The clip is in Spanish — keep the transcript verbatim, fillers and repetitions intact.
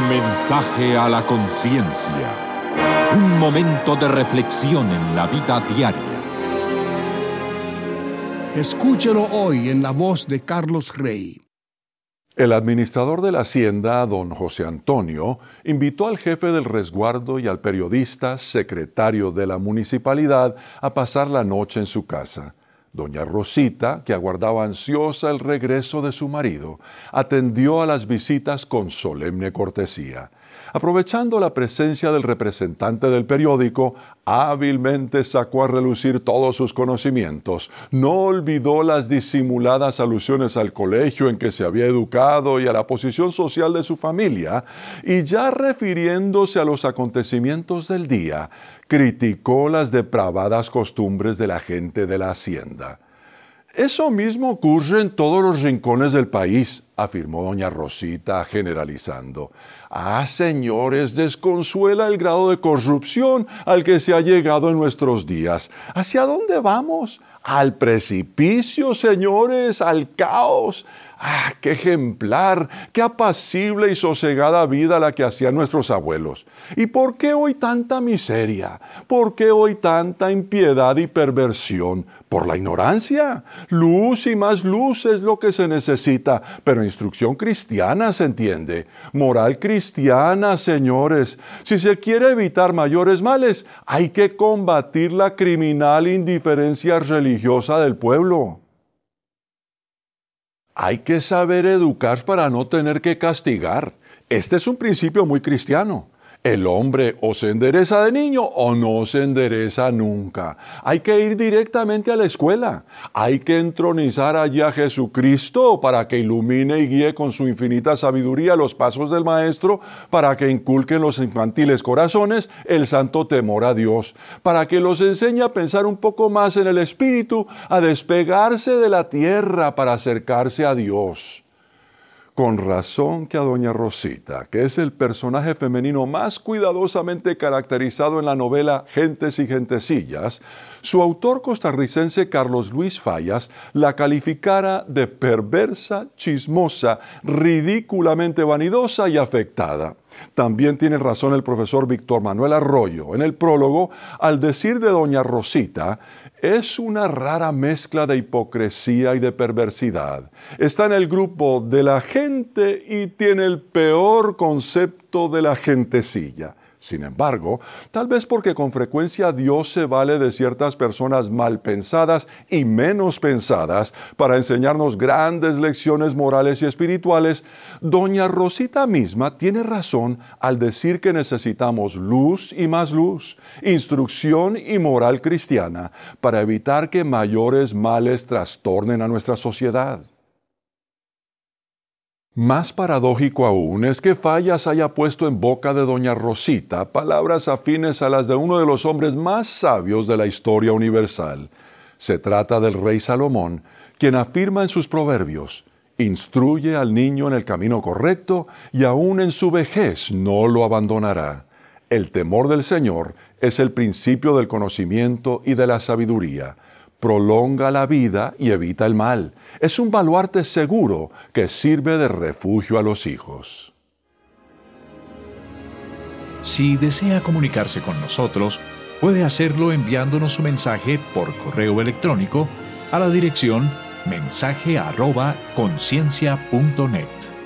Mensaje a la conciencia. Un momento de reflexión en la vida diaria. Escúchelo hoy en la voz de Carlos Rey. El administrador de la hacienda, don José Antonio, invitó al jefe del resguardo y al periodista, secretario de la municipalidad, a pasar la noche en su casa. Doña Rosita, que aguardaba ansiosa el regreso de su marido, atendió a las visitas con solemne cortesía. Aprovechando la presencia del representante del periódico, hábilmente sacó a relucir todos sus conocimientos. No olvidó las disimuladas alusiones al colegio en que se había educado y a la posición social de su familia, y ya refiriéndose a los acontecimientos del día, criticó las depravadas costumbres de la gente de la hacienda. Eso mismo ocurre en todos los rincones del país, afirmó doña Rosita, generalizando. Ah, señores, desconsuela el grado de corrupción al que se ha llegado en nuestros días. ¿Hacia dónde vamos? Al precipicio, señores, al caos. ¡Ah, qué ejemplar, qué apacible y sosegada vida la que hacían nuestros abuelos! ¿Y por qué hoy tanta miseria? ¿Por qué hoy tanta impiedad y perversión? Por la ignorancia. Luz y más luz es lo que se necesita, pero instrucción cristiana, se entiende. Moral cristiana, señores. Si se quiere evitar mayores males, hay que combatir la criminal indiferencia religiosa del pueblo. Hay que saber educar para no tener que castigar. Este es un principio muy cristiano. El hombre o se endereza de niño o no se endereza nunca. Hay que ir directamente a la escuela. Hay que entronizar allí a Jesucristo para que ilumine y guíe con su infinita sabiduría los pasos del Maestro, para que inculque en los infantiles corazones el santo temor a Dios, para que los enseñe a pensar un poco más en el Espíritu, a despegarse de la tierra para acercarse a Dios. Con razón que a doña Rosita, que es el personaje femenino más cuidadosamente caracterizado en la novela Gentes y Gentecillas, su autor costarricense Carlos Luis Fallas la calificara de perversa, chismosa, ridículamente vanidosa y afectada. También tiene razón el profesor Víctor Manuel Arroyo en el prólogo al decir de doña Rosita: es una rara mezcla de hipocresía y de perversidad. Está en el grupo de la gente y tiene el peor concepto de la gentecilla. Sin embargo, tal vez porque con frecuencia Dios se vale de ciertas personas mal pensadas y menos pensadas para enseñarnos grandes lecciones morales y espirituales, doña Rosita misma tiene razón al decir que necesitamos luz y más luz, instrucción y moral cristiana para evitar que mayores males trastornen a nuestra sociedad. Más paradójico aún es que Fallas haya puesto en boca de doña Rosita palabras afines a las de uno de los hombres más sabios de la historia universal. Se trata del rey Salomón, quien afirma en sus proverbios: instruye al niño en el camino correcto y aún en su vejez no lo abandonará. El temor del Señor es el principio del conocimiento y de la sabiduría. Prolonga la vida y evita el mal. Es un baluarte seguro que sirve de refugio a los hijos. Si desea comunicarse con nosotros, puede hacerlo enviándonos su mensaje por correo electrónico a la dirección mensaje arroba conciencia punto net.